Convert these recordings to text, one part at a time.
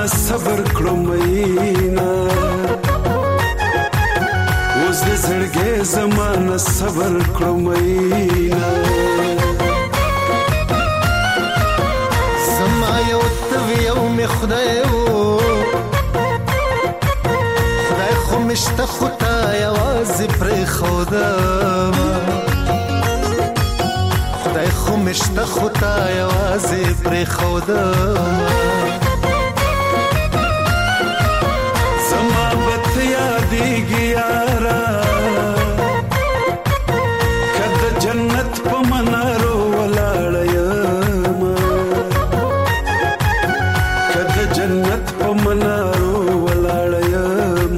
زمانه صبر کړو مینا اوس د زړګي زمانه صبر کړو مینا زما یو تویو می خدای خو مشته خدا یوازې پر خودم خدای خو مشته خدا یوازې پر خودم زما بت یادېږي یارا کده جنت په منارو ولاړ یم کده جنت په منارو ولاړ یم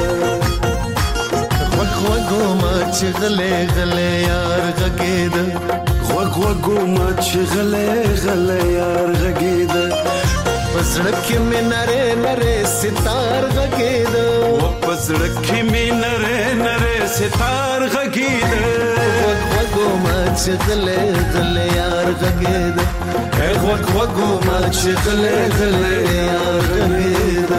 غوږ ما چې غلې غلې یار غږېد غوږ ما چې غلې غلې یار غږېد پزړه کې مې نره نره ستار غږېد په زړه کې مې نره نره ستار غږېد غوږ ما چې غلې غلې یار غږېد غوږ ما چې غلې غلې یار غږېد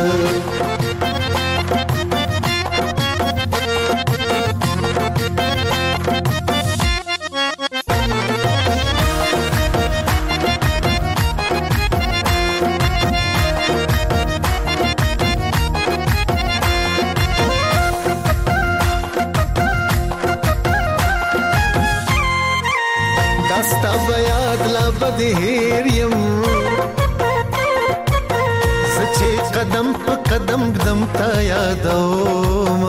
هیر یم سچې قدم په قدم قدم تا یادوم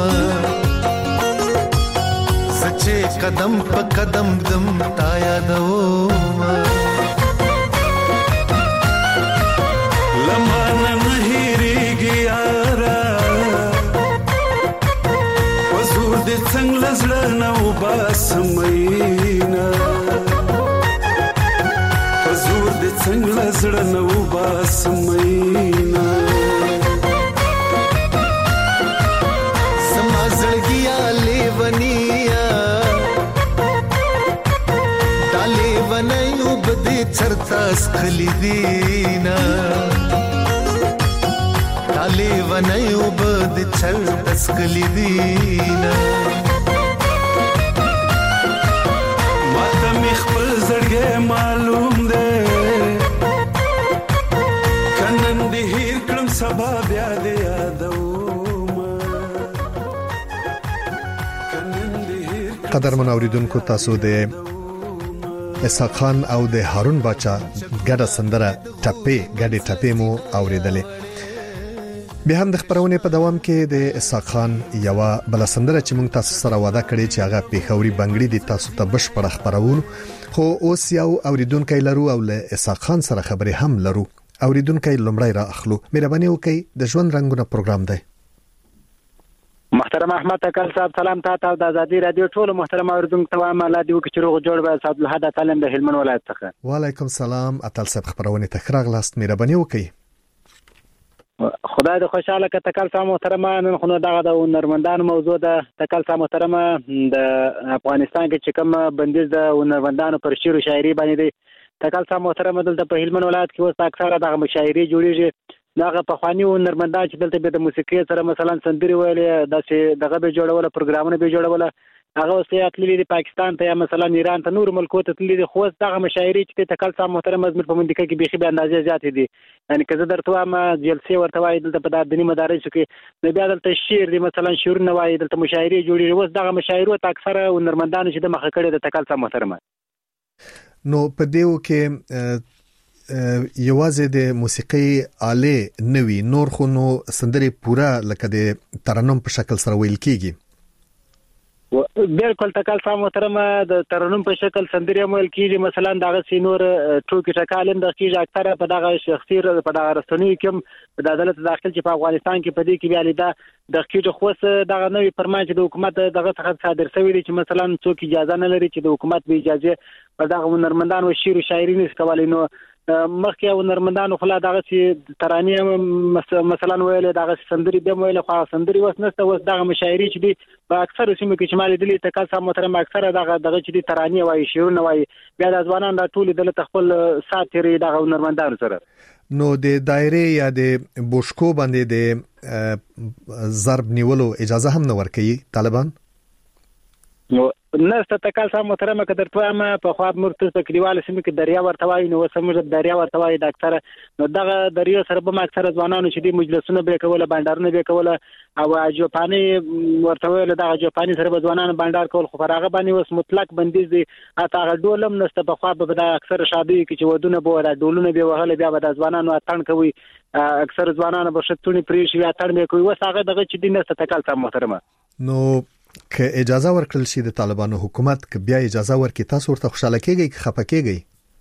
سچې قدم په قدم قدم تا یادوم لمانه نه هېرېږي یاره په زور دې څنګه له زړه نه وباسم مینا څنګه زړه نو باسمینا سما زړګیا لیونیا دالې ونایو بده چرتا سخلی دینا دالې ونایو بده چرتا سخلی دینا ماته می خپل زړګی معلوم دی سبا بیا دې یادوم قدرمن اوریدونکو تاسو د اسحاق خان او د هارون باچا ګډه سندره ټپې مو اوریدلې به هم د خبرونه په دوام کې د اسحاق خان یو بل سندره چې موږ تاسو سره وعده کړې چې هغه پیښوري بنگړي د تاسو ته بشپړ خبرونه خو اوس یو اوریدونکو لرو او له اسحاق خان سره خبرې هم لرو اوریدونکو لمړی را اخلو مهرباني وکړئ د ژوند رنگونه پروګرام دی محترم احمد تکل صاحب سلام تاسو د ازادي رادیو ټول محترم اوریدونکو ته وایم الله دې وکړي روغ جوړ به صاحب الحد تعلم د هلمند ولایت څخه وعلیکم السلام اتل صاحب خبرونه تخراغ لاست مهرباني وکړئ خدای دې خوشاله کړه تکل صاحب محترم نن خو دغه د نرمندان موضوع ده تکل صاحب محترم د افغانستان کې چې کوم بندیز د نرمندانو پر شعر او شاعري باندې دی تکل صاحب محترم دلته په هلمند ولایت کې اوس اکثره دغه مشاعري جوړیږي دغه په خواني او نرمندان چې دلته به د موسیقي سره مثلا سندري ویلې داسې دغه به جوړول پروګرامونه به جوړول هغه اوس یې تللی دی پاکستان ته یا مثلا ایران ته نور ملکو ته تللی دی خو دغه مشاعري چې تکل صاحب محترم زموږ په منطقه کې بيخي به اندازې زیات دي یعنی که زه درته وایم جلسې ورته وایي دلته په دیني مدارسو کې نو بیا دلته شعر دی مثلا شعرونه وایي دلته مشاعري جوړیږي اوس دغه مشاعرو ته اکثره نرمندان چې د مخه کړي د تکل صاحب محترم نو په دیو کې یوازې د موسیقي آله نوي نور خو نو سندري پورا لکه د ترنم په شکل سره ویل کیږي بالکل تکل صاحب محترم د ترنم په شکل سندري ویل کیږي مثلا دغه سینور ټوکی ټکالم د کیږي اکثره په دغه شخصي په دغه رسنۍ کې د عدالت داخل چې په افغانستان کې په دې کې بیا لیدا د کیږي خوس دغه نوې فرمان چې د حکومت دغه څخه صادر شوی دی چې مثلا څوک اجازه نه لري چې د حکومت به اجازه په دغه نرمندان او شعر او شاعري نس کولای نو مخکې او نرمندانو خلا دغه چې ترانې مثلا ویل دغه سندري به ویل خو سندري وس نسته وس دغه مشاعري چې دی په اکثر سیمو کې چې مال دي تکل صاحب محترم اکثره دغه چې دی ترانې وایي شعرونه وایي بیا د ځوانان د ټول د خپل ساتري دغه نرمندانو سره نو د دایره یا د بوشکو باندې د ضرب نیولو اجازه هم نه ورکوي طالبان. نو نسته تکال سم محترمه که درته ما په خو مرتز په کلیواله سیمه کې دریا ورتوي نو سمجه دریا ورتوي ډاکټر نو دغه دریا سره به اکثره ځوانانو چې د مجلسونو به کوله بندرونه به کوله او جوپانی ورتوي له دغه جوپانی سره به ځوانانو بندر کول خو فرغه باندې وس مطلق بندیز دي اته ډولم نسته په خو به د اکثر شادي کې چې ودونه به را ډولونه به وهله بیا به د ځوانانو اتن کوي اکثر ځوانانو به شتونی پریشي اتن به کوي وس هغه دغه چې د نسته تکال سم محترمه. نو که اجازه ورکړل شي د طالبانو حکومت که بیا اجازه ورکړي تاسو ورته خوشاله کیږئ که خپه کیږئ؟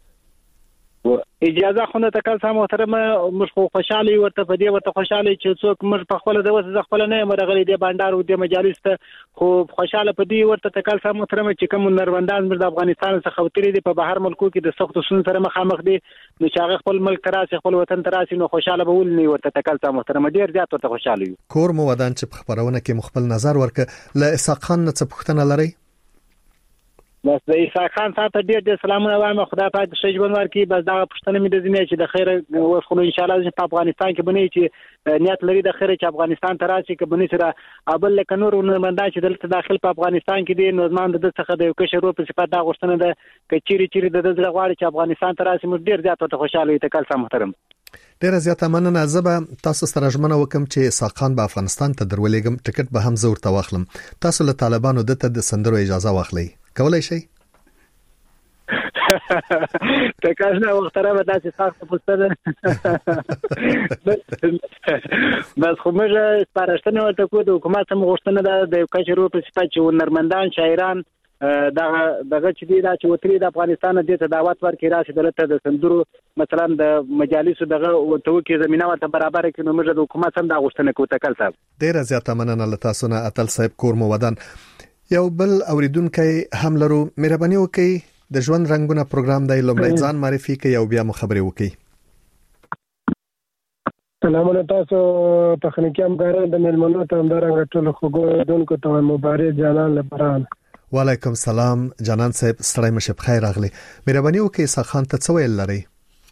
اجازه خو نه تکل سم محترمه مش خو خوشاله ورته په دې ورته خوشاله چې څوک مش په خپل د وسه خپل نه مرغلي د بندر او د مجالس ته خو خوشاله په دې ورته تکل سم محترمه چې کوم نروندان د افغانستان څخه وتري دي په بهر ملکو کې د سختو سن سره مخامخ دي نو چې هغه خپل ملک تراسي خپل وطن تراسي نو خوشاله به ول نه ورته تکل سم محترمه ډیر زیات ورته خوشاله یو. کور مو ودان چې په خبرونه کې مخبل نظر ورکړه ل اسحاق خان نه څه پوښتنه لري؟ بس د اسحاق خان ته ډېر سلامونه وایم خدای پاک شجبن ورکړي بس دا پښتنه مې د زمې چې د خیر وفقو ان شاء الله په افغانستان کې بنئ چې نیت لري د خیر چې افغانستان ته راشي کې بنئ سره ابل لکه نور نمائندان چې دلته داخل په افغانستان کې دي نوزمان د څخه د یو کشر په صفات دا غوښتنه ده چې چیرې د دغه غواړي چې افغانستان ته راشي موږ ډېر زیات ته خوشاله یو تکل سم محترم. ډیره زیاته مننه. زه تاسو سره ژمنه وکم چې اسحاق خان به افغانستان ته درولېږم ټیکټ به هم زه ورته واخلم. تاسو له طالبانو د سندرو اجازه واخلئ کولای شئ؟ تکاشنا محترمه داسې سخت پوسټر بس خو موږ سپارښتنه ورته کوو د حکومت هم غوښتنه ده د کشرو په صفت چې نرمندان شاعران دغه چې دی دا چې وتري د افغانستان د دعوت ورکړي راشي دلته د سندرو مثلا د مجالسو دغه وتوکي زمينه ورته برابر کړي نو موږ د حکومت هم دا غوښتنه کوو تکل صاحب. ډیره زیاته مننه له تاسو نه اتل صاحب کور مو ودان. یو بل اوریدونکو هم لرو مهرباني وکړئ د ژوند رنگونه پروګرام دی لومړی ځان معرفي کړئ او بیا مو خبرې وکړئ. سلامونه تاسو تخنیکی همکاران د ملمنو ته همدارنګه ټول خوګوردونکو ته مبارک جانان لپاره. وعلیکم سلام جانان صاحب ستړی مشه بخیر راغلی. مهرباني وکړئ اسحاق خان ته څه ویل لري؟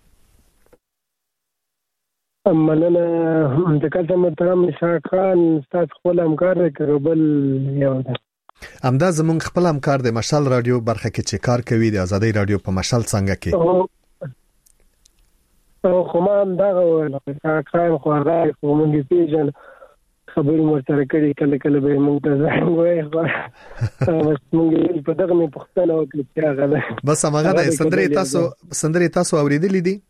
مننه د کله محترم اسحاق خان تاسو خپل همکار کړبل یو همدا زمونږ خپل همکار د مشال رادیو برخه کې چې کار کوي د ازادي رادیو په مشال څنګه کې او خو ما هم دا ویل خایم خو راځي خو موږ پیژن خبرې مرسته کړې کله به موږ ته ځان وایي بس موږ په دغه مې پښتنه وکړه چې هغه بس هغه د سندرې تاسو اوریدلې دي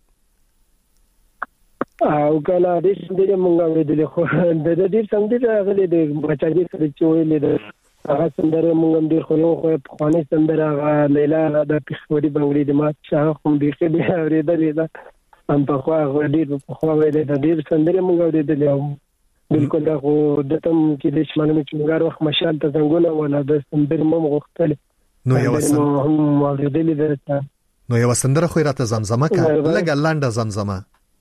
او کله دې سندرې موږ اوریدلې خو د دې سندرې هغه د بچاګي سره چې ویلې ده هغه سندره موږ هم ډیر خو په خواني سندره هغه لیلا د پښوري بنگلي د ما چې هم دې کې دې اوریدلې ده هم په خو ډیر په خو ویلې ده ډیر سندره موږ اوریدلې بالکل دا خو د تم کې د شمالي چنګار وخت مشال ته څنګه ولا د سندره مو غوښتل نو یو هم اوریدلې ده نو یو سندره خو راته زمزمه کا لګا لانډه زمزمه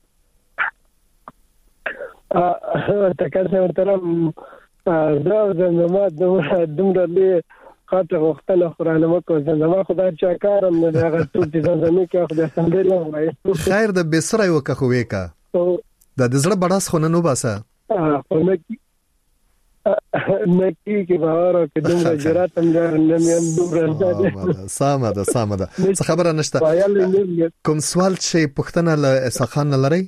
تکل محترم دا زمزمه دومره له خاطر وختله قرآن مکو زمزمه خدای چا کارم نه هغه ټول چې زمزمه کې خدای سندره وایي خیر د بسره یو که خو وکا د دزړه بڑاس خو نه نو باسه نکی کې باور کې دومره جرأت هم نه دومره سامه ده څه خبره نشته کوم سوال چې پښتنه له اسحاق خان لري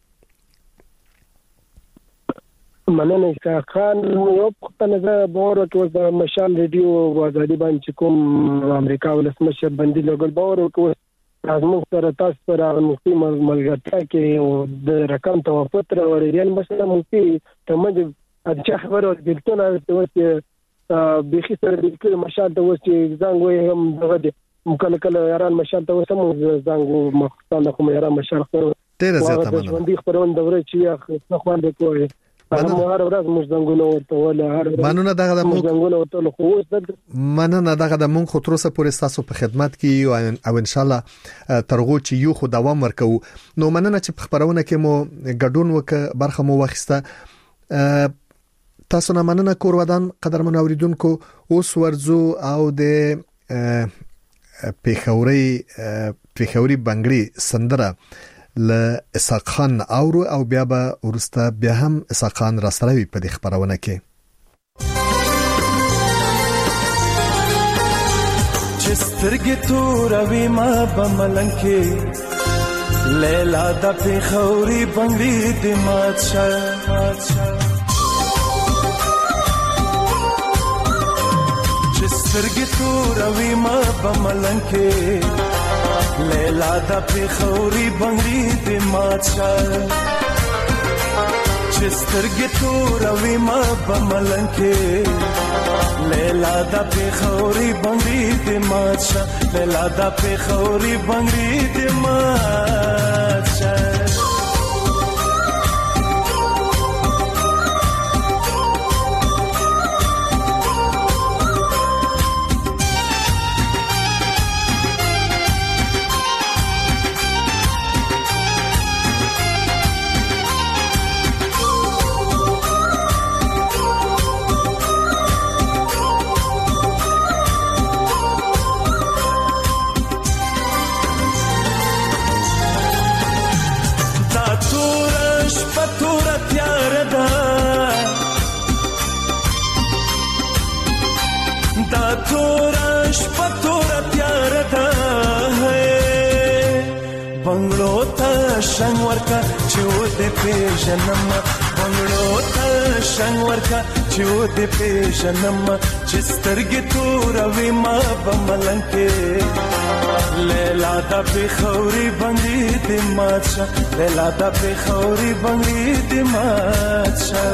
مننه اسحاق خان یو پښتنه زه باور کوم د مشال ریډیو وازادي باندې کوم امریکا ولسمشر باندې لګل باور کوم ازمو سره تاسو سره مفتي ملګرتیا کې او د رقم توافق را ورېدل مثلا مفتي تمج اځه خبرو دلته چې بيخي سره د مشال ته وځي ځنګ هم دغه کله یاران مشال ته وسم ځنګ مخصوصا کوم یاران مشال خو ډیر زیاته مننه باندې خبرونه دوره چې خو باندې کوی مننه دغه د مونږ خو تر اوسه پورې تاسو په خدمت کې او ان شاء الله ترغو چې یو خو دوام ورکو نو مننه چې په خبرونه کې مو ګډون وک برخه مو واخیسته تاسو نه مننه کور ودان قدرمن اوریدونکو اوس ورزو او د پیښوري بنگړي سندره ل اسحاق خان اورو او بیا به ورسته بیا هم اسحاق خان را سره وي په دې خبرونه کې. چسترګې توروي ما په ملنګ کې لیلا د پیښوري بنګړي د مات شه چسترګې توروي ما په ملنګ کې لیلا د پیښوري بنګړي د مات شه چسترګې توروي ما په ملنګ کې لیلا د پیښوري بنګړي د مات شه لیلا د پیښوري بنګړي د مات شه شنگ ورکا چو دے پیژنم بنگلو تا شنگ ورکا چو دے پیژنم چسترگی توروی ما بملنگ کے لیلا دا پیښوري بنګړي د مات شه لیلا دا پیښوري بنګړي د مات شه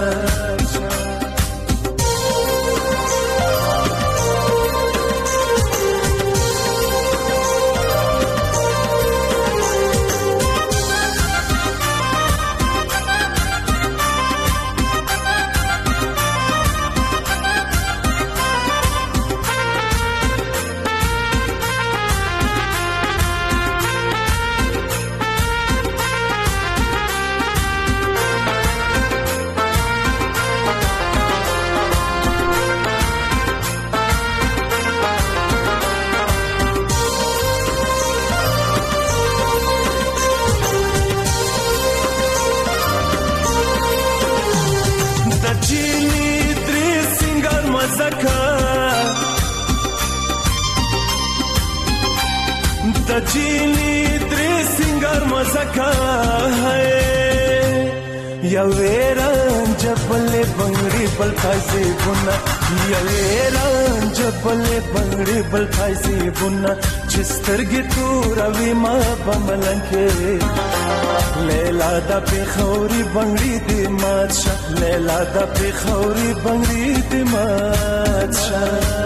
جیلی درې سنگار مزکا ہے یا ویران جبل بنگړي بل پایسي بنا یا ویران جبل بنگړي بل پایسي بنا چسترګي توروي ما بملنکه لیلا د پیښوري بنگړي د مات شه لیلا د پیښوري بنگړي د مات شه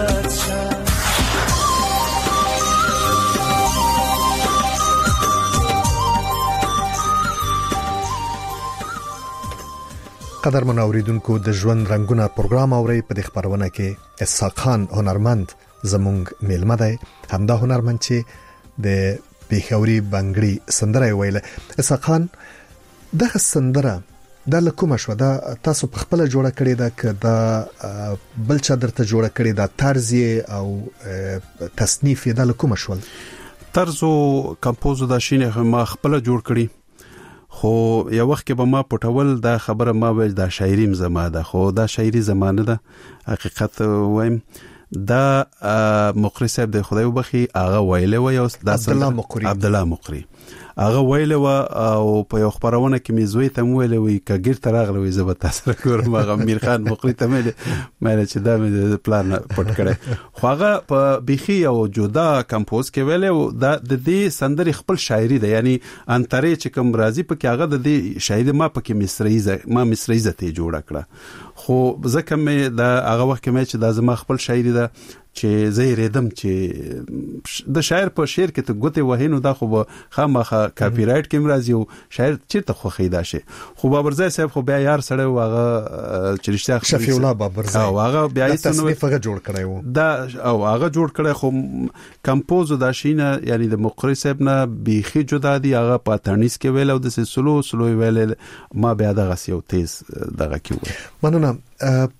قدر من اوریدونکو د ژوند رنگونه پروګرام اوري په دې خبرونه کې اسحاق خان هنرمند زمونږ میلمه دی. همدا هنرمند چې د پیښوري بنگړي سندره ویله. اسحاق خان دغه سندره د لکومه شو دا تاسو په خپل جوړه کړی دا ک دا بل چا درته جوړه کړی دا طرز او تصنیف د لکومه شو طرز او کمپوز دا شینه ما خپل جوړ کړی خو یو وخت کې به ما پټول دا خبره ما ویل دا شاعریم زما ده خو دا شاعري زمانه ده حقیقت وایم دا مقری صاحب د خدای وبخي هغه ویله و یو عبد الله مقری هغه ویله و او په یو خبرونه کې می زوی ته ویله وی کګیر ترغله وی زبر تاسو کوم هغه امیر خان مقری ته مې چې دا مې پلان پټ کړی خو هغه په بيخي او جدا کمپوز کې ویله دا د دې سندري خپل شاعري ده یعنی انترې چې کوم راضي په کې هغه د دې شاعري ما په کې مصریزه ته جوړ کړه خو ځکه مې دا هغه وخت کې مې چې دا زما خپل شاعري ده چې زه ریدم چې د شاعر په شعر کې ته ګوتې وهینو دا خو خامخا کاپی رائټ کې مرাজি او شاعر چیرته خو خیدا شي خو بابرزای صاحب خو بیا یار سره واغه چې رښتیا شفیع الله بابرزای او هغه بیا یې تصنیف هغه جوړ کړی و دا او هغه جوړ کړی خو کمپوز دا شینه یعنی د مقری صاحب نه بیخي جدا دی هغه پاتانیس کې ویل او د سلو ویل ما بیا دغه یو تیز دغه کې و مننه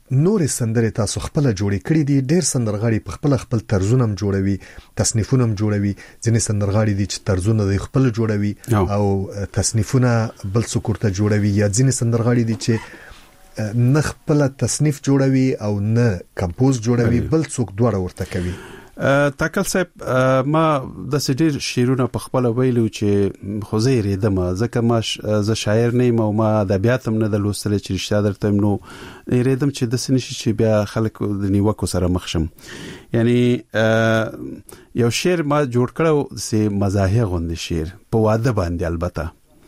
نور سندره تاسو خپل جوړې کړې دي ډېر سندرغاړي په خپل طرزونه جوړوي تصنیفونه جوړوي ځینې سندرغاړي دي چې طرزونه د خپل جوړوي او تصنیفونه بل څوک ورته جوړوي یا ځینې سندرغاړي دي چې نه خپل تصنیف جوړوي او نه کمپوز جوړوي بل څوک دواړه ورته کوي تاکل صاحب ما د سډیر شیرونه په خپل ویلو چې خو زه ریدم ځکه ما ز شاعر نه یم او ما ادبیات هم نه د لوستل چې رښتیا درته نو ریدم چې د سنشي چې بیا خلک د نیوکو سره مخ شم یعنی یو شعر ما جوړ کړو سه مزاحیه غوند شعر په واده باندې البته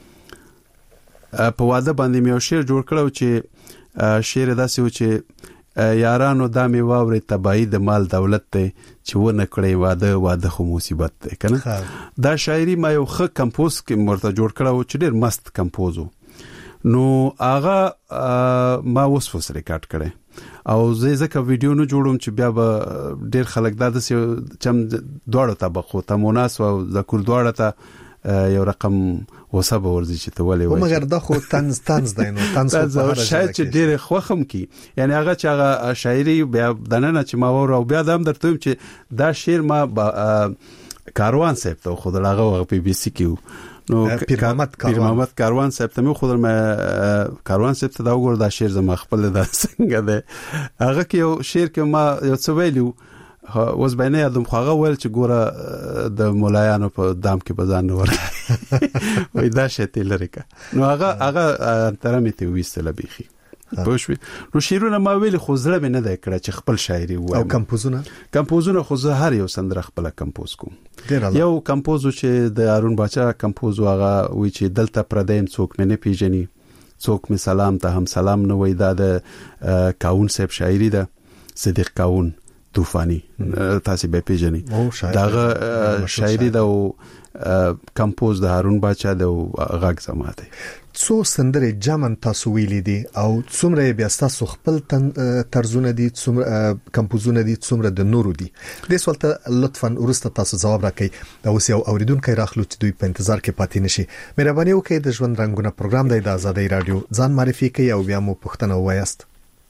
په واده باندې مې یو شعر جوړ کړو چې شعر داسې و چې یارانو دا می واوري تباہی د مال دولت ته چې و نه کړی واده خو مصیبت ده کنه دا شاعری ما یو خ کمپوز کې مرته جوړ کړو چې ډیر مست کمپوزو نو هغه ما وسوس ریکارډ کړي او زه ځکه ویډیو نه جوړوم چې بیا به ډیر خلک دا د چم دواړو طبقو ته مناسب او ذکر دواړه ته یو رقم وسب ورزي چې ته ولې وای مګر دا خو طنز دینو طنز شاید چې ډېر خوخم کی یعنی هغه چې هغه شاعري بیا دنه چې ما ور او بیا د هم درته چې دا شعر ما کاروان صاحب ته خو دغه پی بي سي کیو نو پیر محمد کاروان صاحب ته مې خو ما کاروان صاحب ته دا وګور دا شعر زما خپل د څنګه ده هغه کې یو شعر کې ما یو څه ویلو اوس باندې ادم خواغه ول چې ګوره د مولایانو په دام کې بزان ور وای دا شته لریکا نو هغه ترمه ته وېستله بيخي پوښوي نو شیرونه ما ویل خو زړه مې نه ده کړ چې خپل شاعري و او کمپوزونه خو زه هر یو سندره خپل کمپوز کوم یو کمپوز چې د هارون باچا کمپوز هغه وی چې دلته پردیم څوک مې نه پیژني څوک مې سلام ته هم سلام نه وای دا د کاون صاحب شاعري ده صدیق کاون طوفانی تاسو به پیژنئ داغه شاعري د کمپوز د هارون باچا د غږ سماته څو سندره جامن تاسو ویلې دي او څومره بیا تاسو خپل طرزونه دي څومره کمپوزونه دي څومره د نورو دي د سوالته لطفا ورسته تاسو جواب راکړئ دا اوس یو اوریدونکو راخلو چې دوی په انتظار کې پاتې نشي مهرباني وکړئ د ژوند رنگونه پروګرام د آزادۍ رادیو ځان معرفي کړئ او بیا مو پوښتنه وایاست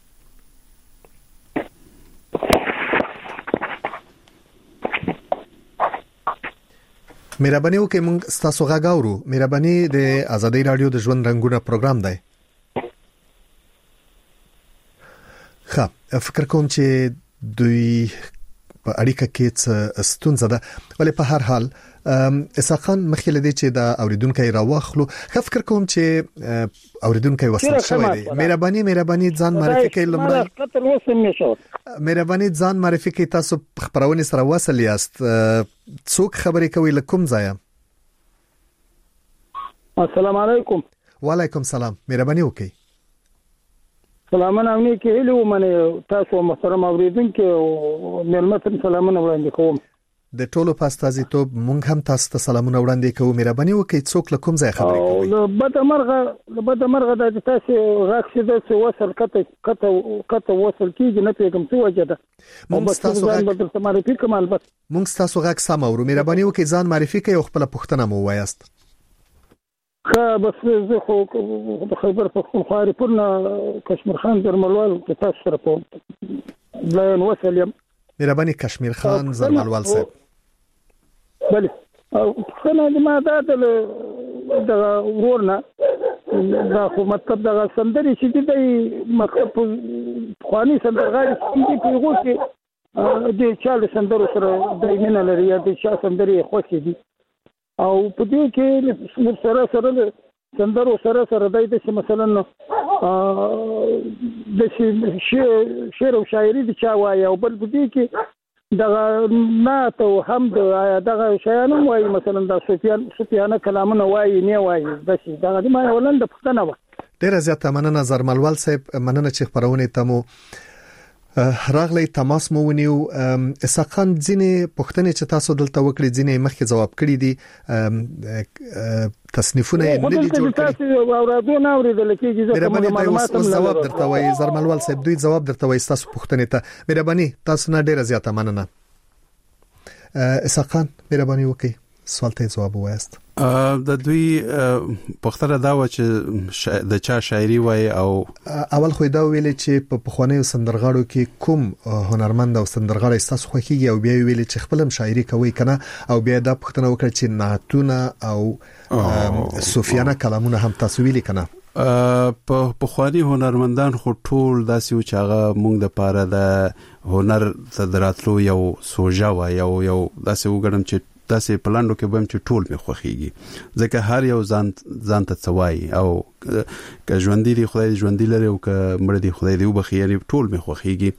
مهرباني وکړئ موږ تاسو غاګاورو مهرباني د آزادۍ رادیو د ژوند رنگونه پروګرام دی ښه فکر کوم چې دوی په اړیکه کې څه ستونزه ده ولې په هر حال اساقان مخکله دي چې دا اوریدونکو راوخلو فکر کوم چې اوریدونکو وصل شوی دی مهرباني ځان معرفي کړئ لمړی مهرباني ځان معرفي کړئ تاسو خبرونه سره وصل یاست څوک خبرې کوي لکم ځای السلام علیکم وعلیکم السلام مهرباني وکړئ سلامونه امني کې هلو منه تاسو محترم اوریدونکو ملمتن سلامونه وړاندې کوم د ټولو پاستازي ته مونږ هم تاسو ته سلامونه وړاندې کوو مهرباني وکړئ څوک لکم ځای خبرې کوي او بد مرغه د تاسو راکشه د وصل کته وصل کیږي نه پیغام څه وجه ده مونږ تاسو غږ سم اورو مهرباني وکړئ ځان معرفي کړئ او خپل پوښتنه مو وایاست بس زه خو خیبر پختونخوا پورنا کشمیر خان درملوال کې تاسو سره په لاین وصل یم مهرباني کشمیر خان زرملوال صاحب بله څنګه ما دا د ورنه دا خو مطلب دا سندري چې دی مکتب خواني سندرغاړي چې په یو کې د چاله سندرو سره د مینه لري یا د چا سندري خوښي دي او په دې کې سره سندرو سره دای د مثلا د شعر او شاعري د چا وایي او بل دې کې دغه نعت او حمد دغه شیان وایي مثلا د سفیان کلامونه وایي نه وایي بس دغه ما ولند پښتنه و ډیر زیاته مننه زرملوال صاحب مننه چې خبرونه تمو راغلی تماس مو ونیو اساقان ځینې پوښتنې چې تاسو دلته وکړي ځینې مخکې جواب کړي دي تصنیفونه نه دي جوړ کړي اورادونه اوریدل کېږي ځکه معلومات جواب درته وایي زرملوال صاحب دوی جواب درته وایي تاسو پوښتنې ته مهرباني تاسو نه ډیره زیاته مننه اساقان مهرباني وکړئ سوال ته جواب وایست. د دوی پختره دا و چې د چا شاعري وای او اول خو دا ویل چې په پخوانیو سندرغاړو کې کوم هنرمند او سندرغاړی ستاسو خوښیږي او بیا ویل چې خپلم شاعري کوي کنه او بیا دا پختنه وکړه چې نعتونه او صوفیانه کلامونه هم تاسو ویلي کنه. په پخوانی هنرمندان خو ټول داسې و چې هغه مونږ د پاره د هنر تدراتلو یو سوژه و یو داسې وګڼم چې داسې پلاندو کې بم چې ټول می خوخيږي ځکه هر یو ځان ته څوای او که ژوندۍ دی خدای ژوندۍ لري او که مړ دی خدای دی وبخي یعنی ټول می خوخيږي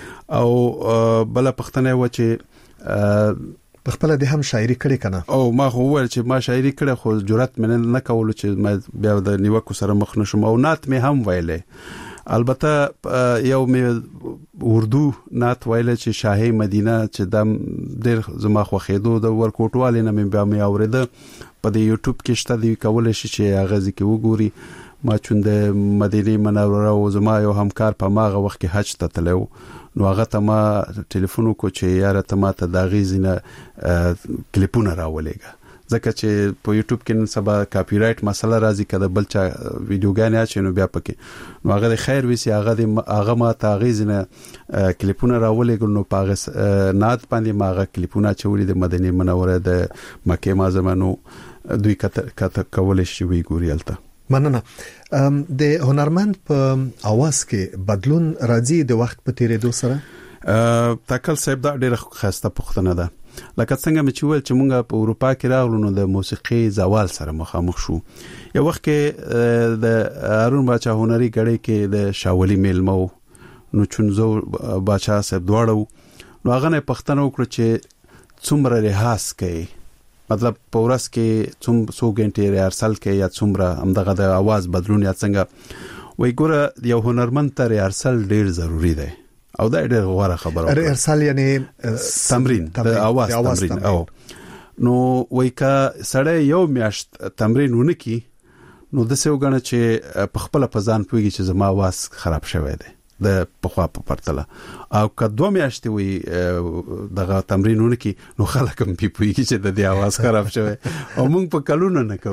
او بل پښتنه و چې په خپل د هم شاعري کړې کنه او ما خو ول چې ما شاعري کړه خو جرأت مې نه کول چې ما بیا د نیوکو سره مخ نشم او نات مې هم ویلې البته یو مې اردو نات ویل چې شاهي مدینه چې د ډېر زما خو خېدو د ورکوټوالې نه مې بیا مې اوریده په د یوټیوب کې شته دی کول شي چې هغه ځکه وګوري ما چون د مدینه منوره او زما یو همکار په ماغه وخت کې حج ته تلو نو هغه ته ما ټلیفون وکړ چې یاره ته ماته دا غیزنه کلیپونه راولېګا ځکه چې په یوټیوب کې نن سبا کاپی رائټ مسله راځي کده بل چا ویډیوګانې اچي نو بیا پکې نو هغه خیر وسی هغه ما ته غیزنه کلیپونه راولېګل نو پاغه نات باندې ماغه کلیپونه چولې د مدینه منوره د مکه معظمه نو دوی کته کول شي وی ګوريالته. مننه. د هنرمند په اواز کې بدلون راځي د وخت په تیریدو سره؟ تاکل صاحب دا ډېر خاصه پوښتنه ده. لکه څنګه چې ویل چې مونږ په اروپا کې راغلو نو د موسیقي زوال سره مخامخ شو. یو وخت کې د هارون باچا هنري غړي کې د شاولي میلمو نو چونزو باچا صاحب دواړو نو هغه نه پښتنه وکړه چې څومره ریاض کوي مطلب پورس کې څو غنټې ریهرسل کې یا څومره همدغه د आवाज بدلون یا څنګه وای ګوره یو هنرمند ته ریهرسل ډیر ضروری دی او دا ډیر غوړه خبره ریهرسل یعنی تمرین د आवाज تمرین او نو وای کا سړی یو میاشت تمرین ونکي نو د څه وګڼه چې په خپل پزان پويږي چې زما आवाज خراب شوی دی د پخوا په پرتله او که 2 میاشتې وي دغه تمرینونه کې نو خلک هم پیږي چې د دې आवाज خراب شوی او موږ په کلونو نه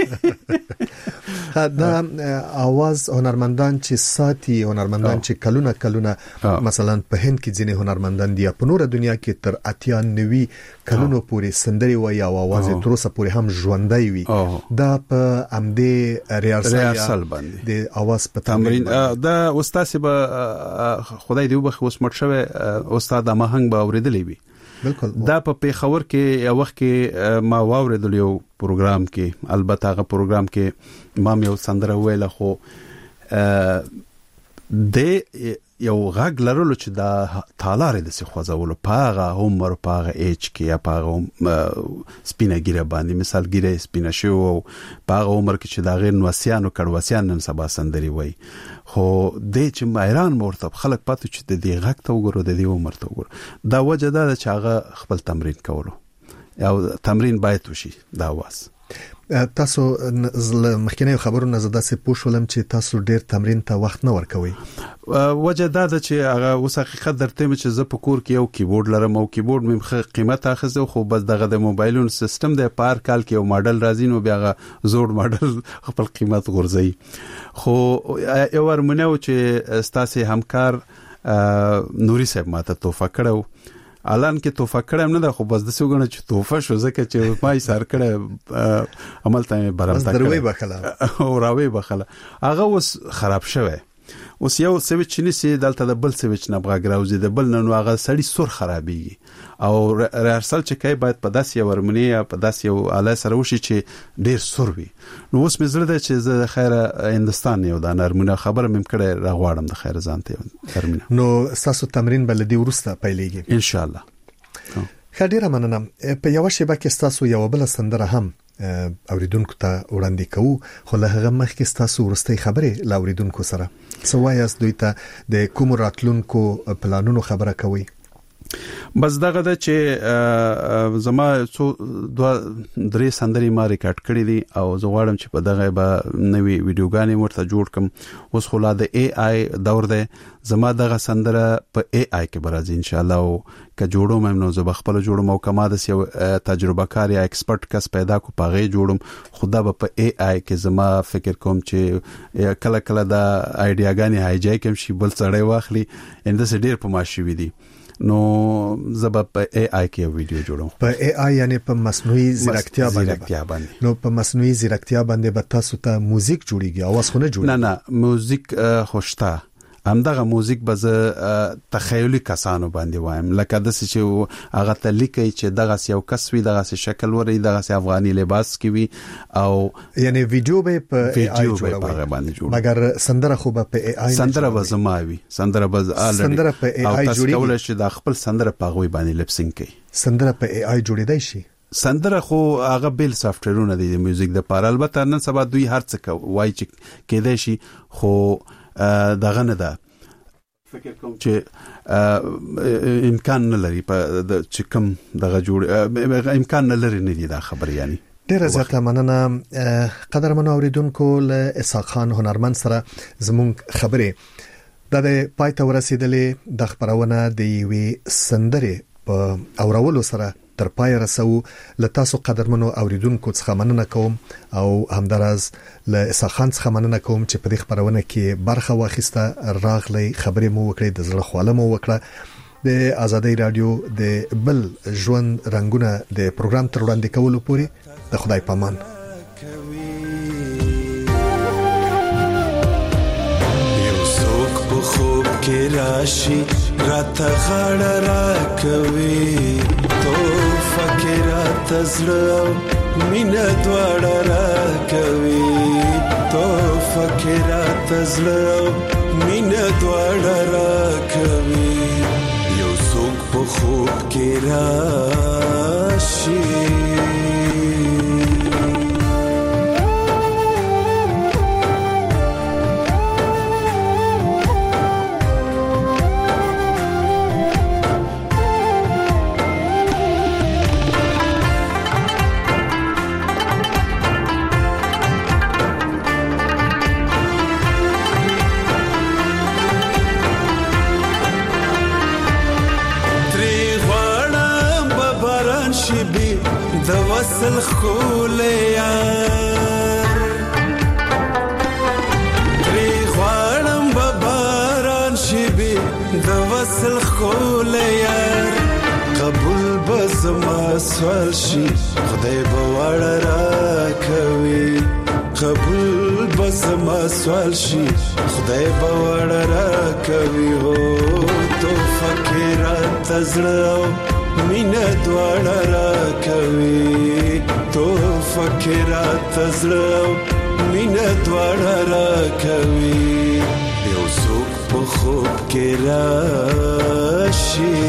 کوو دا आवाज هنرمندان چې ساتي هنرمندان چې کلونه مثلا په هند کې ځینې هنرمندان دي په نور دنیا کې تر 98 کلونو پورې سندري وي او आवाज تر اوسه پورې هم ژوندۍ وي دا په امدې ریهرسل باندې د आवाज په تمرین دا استاد به خدای دې وبخ اوس مړ شوی استاد ماهنګ به اوریدلې وي بالکل دا په پیښور کې یو وخت کې ما واوریدل یو پروګرام کې البته هغه پروګرام کې ما یو سندره ویله خو د یو غږ لرلو چې دا تالاره د څه خوځولو پاغه عمر پاغه ایج کې یا پاغه سپینه ګیره باندې مثال ګیره سپینه شو او پاغه عمر کې چې دا غیر نوسیانو کډوسیان نن سبا سندري وای خو د چې مایران مرتب خلک پاتې چې د دې غږ ته وګورو د دې عمر ته وګورو دا وجه دا چې هغه خپل تمرین کولو او تمرین باید وشي دا واس. تاسو مخکینه خبرو نه زده سه پوښولم چې تاسو ډیر تمرین ته وخت نه ورکوي وجه دا ده چې هغه اوس حقیقت درته چې زه په کور کې یو کیبورډ لرم او کیبورډ مې قیمت اخزه خو بس دغه د موبایلونو سیستم د پار کال کې یو ماډل راځي نو بیا زوړ ماډل خپل قیمت غورځي خو یو ورمنه و چې ستاسو همکار نوري صاحب ماته توفه کړو الان کې توفه کړم نه ده خو بس د سوګنه چې توفه شو ځکه چې ما یې سر کړه عمل ته برابر دروي بخله او راوي بخله هغه اوس خراب شوی اوس یو سويچ نسی دلته د بل سويچ نه بغاګراوزي د بل نه هغه سړی سور خرابيږي او ریهرسل چې کوي باید په داسې ورمنی یا په داسې یو اله سره وشي چې ډیر سور وي نو اوس مې زړه ده چې زه خیره هندستان یو د نرمونه خبره مم کړه راغواړم د خیره ځانته ترمنه نو تاسو تمرین بل دی ورسته پیلېږي ان شاء الله. خډيره مننه. په یو شی باکې تاسو یو بل سندره هم اوریدونکو ته وړاندې کوو خو له هغه مخکې تاسو ورستۍ خبره لا اوریدونکو سره سوایاس دوی ته د کوم راتلونکو پلانونو خبره کوي؟ بس دغه د چې زما څو 2-3 سندري ما ریکارډ کړې دي او زه غواړم چې په دغه به نوې ویډیوګانې ورته جوړ کړم. اوس خو لا د اي اي دور دی، زما دغه سندره په اي اي کې برازي ان شاء الله او که جوړوم نو زه بخپل جوړم او کما د تجربه کار یا ایکسپرت کس پیدا کو پاغه جوړم. خدا به په اي اي کې زما فکر کوم چې کله کله دا ایډیاګانی هایجیک هم شي بل سړی واخلي اند څه ډیر په ماشي وي دي نو زب په اي اي کې ویډیو جوړوم. په اي اي یعنی په مصنوعي ځیرکتیا باندې. نو په مصنوعي ځیرکتیا باندې به تاسو ته موزیک جوړیږي، اواز خو نه جوړیږي؟ نه موزیک خوشته همدغه موزیک به تخیلی کسانو باندې وایم، لکه د څه چې هغه ته لیکي چې دغه یو کس وي، دغه شکل وري، دغه افغاني لباس کې وي او یعنی ویډیو به په اي اي جوړوي. مګر سندره خو به په اي اي سندره به زماوي، سندره به سندره په اي اي جوړیږي. کولای شي د خپل سندره په غوي باندې لپسینګ کوي. سندره په اي اي جوړیدای شي؟ سندره خو هغه بیل سافټویرونه دي د میوزیک د پاره، البته نن سبا دوی هر څه وای چې کېدای شي خو دغه نه ده. فکر کوم چې امکان نه لري په چې کوم دغه جوړ امکان نه لري نه دي دا خبر. یعنی ډیره زیاته مننه قدرمن اوریدونکو. له اسحاق خان هنرمند سره زموږ خبرې د پای ته ورسېدلې. د خبرونه د یوې سندرې په اورولو سره تر پای رسو. له تاسو قدرمنو اوریدونکو څخه مننه کوم او همدارز له اسحاق خان څخه مننه کوم چې په دې خبرونه کې برخه واخیسته، راغلی خبرې مو وکړې، د زړه خواله مو وکړه. د آزادۍ رادیو د بل ژوند رنگونه د پروګرام تر وړاندې کولو پورې د خدای پامان. خوب کې راشي راته غاړه راکوي، تو فکر تزړه مینه دواړه راکوي، تو فکر تزړه مینه دواړه راکوي. یو څوک په خوب کې راشي د وصل خولې یار، ترې غواړم به باران شي بي د وصل خولې یار، قبول به زما سوال شي خدای به واړه راکوي، قبول به زما سوال شي خدای به واړه راکوي. هو تو فکر تزړه مینه دواړه راکوي، تو فکر تزړه مینه دواړه راکوي. یو څوک په خوب کې راشي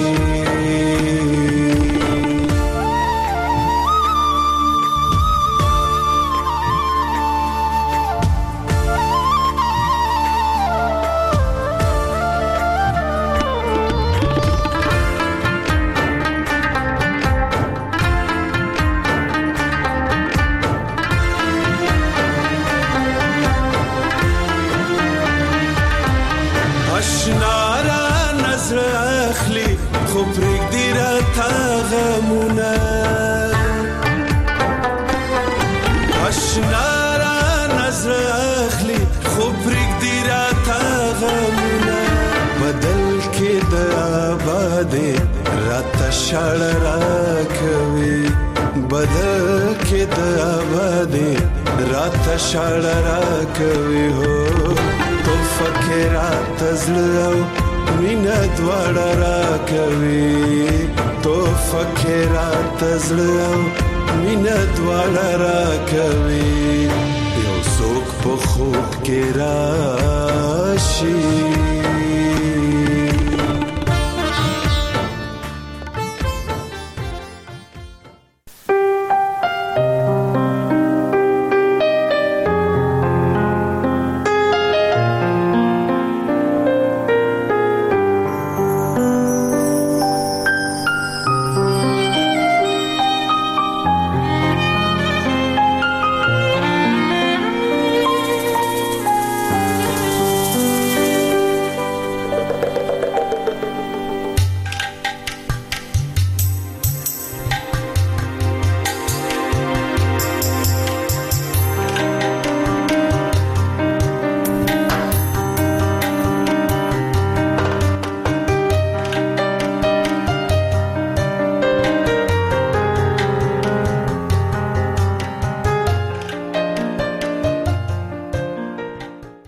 شړ راکوي، بدل کې د آبادې رات شړ راکوي. هو تو فکر تزړه مینه دواړه راکوي، تو فکر تزړه مینه دواړه راکوي. یو څوک په خوب کې